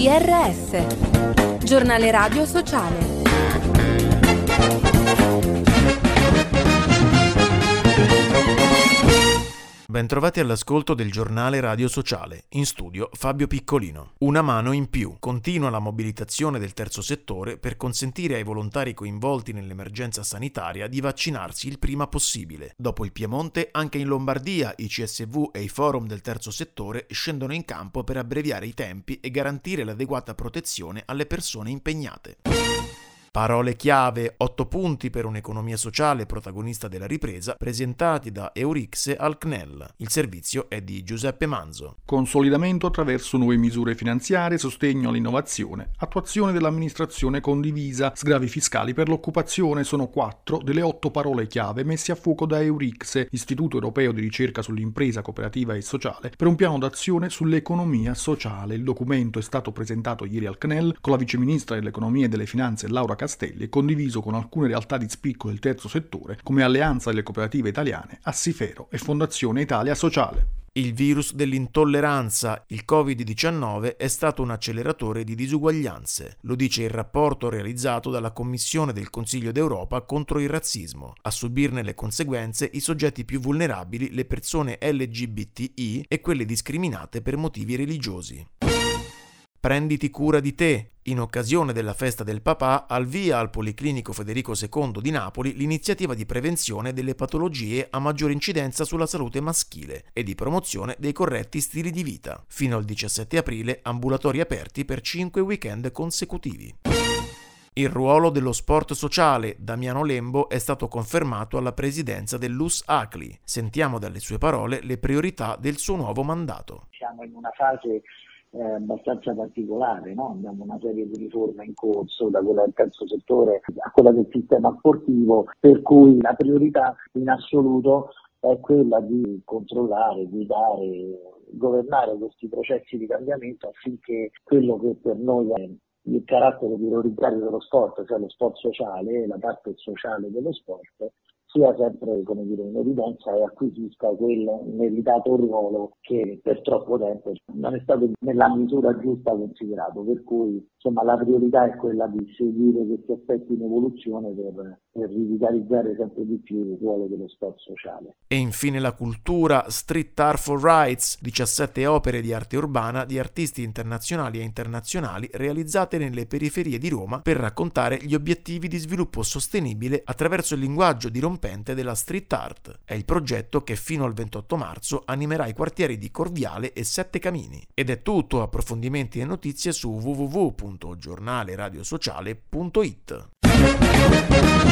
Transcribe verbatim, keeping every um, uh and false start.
G R S, giornale radio sociale. Bentrovati all'ascolto del giornale radio sociale. In studio Fabio Piccolino. Una mano in più. Continua la mobilitazione del terzo settore per consentire ai volontari coinvolti nell'emergenza sanitaria di vaccinarsi il prima possibile. Dopo il Piemonte, anche in Lombardia i C S V e i forum del terzo settore scendono in campo per abbreviare i tempi e garantire l'adeguata protezione alle persone impegnate. Parole chiave, otto punti per un'economia sociale protagonista della ripresa, presentati da Eurixe al C N E L. Il servizio è di Giuseppe Manzo. Consolidamento attraverso nuove misure finanziarie, sostegno all'innovazione, attuazione dell'amministrazione condivisa, sgravi fiscali per l'occupazione sono quattro delle otto parole chiave messe a fuoco da Eurixe, Istituto Europeo di Ricerca sull'Impresa Cooperativa e Sociale, per un piano d'azione sull'economia sociale. Il documento è stato presentato ieri al C N E L con la viceministra dell'Economia e delle Finanze Laura Castelli e condiviso con alcune realtà di spicco del terzo settore come Alleanza delle Cooperative Italiane, Assifero e Fondazione Italia Sociale. Il virus dell'intolleranza, il covid diciannove, è stato un acceleratore di disuguaglianze. Lo dice il rapporto realizzato dalla Commissione del Consiglio d'Europa contro il razzismo. A subirne le conseguenze i soggetti più vulnerabili, le persone L G B T I e quelle discriminate per motivi religiosi. Prenditi cura di te. In occasione della festa del papà, al via al Policlinico Federico secondo di Napoli l'iniziativa di prevenzione delle patologie a maggiore incidenza sulla salute maschile e di promozione dei corretti stili di vita. Fino al diciassette aprile, ambulatori aperti per cinque weekend consecutivi. Il ruolo dello sport sociale, Damiano Lembo, è stato confermato alla presidenza dell'U S A C L I. Sentiamo dalle sue parole le priorità del suo nuovo mandato. Siamo in una fase Eh, abbastanza particolare, no? Abbiamo una serie di riforme in corso, da quella del terzo settore a quella del sistema sportivo, per cui la priorità in assoluto è quella di controllare, guidare, governare questi processi di cambiamento affinché quello che per noi è il carattere prioritario dello sport, cioè lo sport sociale, la parte sociale dello sport, sia sempre, come dire, in evidenza e acquisisca quel meritato ruolo che per troppo tempo non è stato nella misura giusta considerato, per cui insomma la priorità è quella di seguire questi aspetti in evoluzione per, per rivitalizzare sempre di più il ruolo dello sport sociale. E infine la cultura, Street Art for Rights, diciassette opere di arte urbana di artisti internazionali e internazionali realizzate nelle periferie di Roma per raccontare gli obiettivi di sviluppo sostenibile attraverso il linguaggio dirompente della street art. È il progetto che fino al ventotto marzo animerà i quartieri di Corviale e Sette Camini. Ed è tutto, approfondimenti e notizie su w w w punto giornale radio sociale punto it.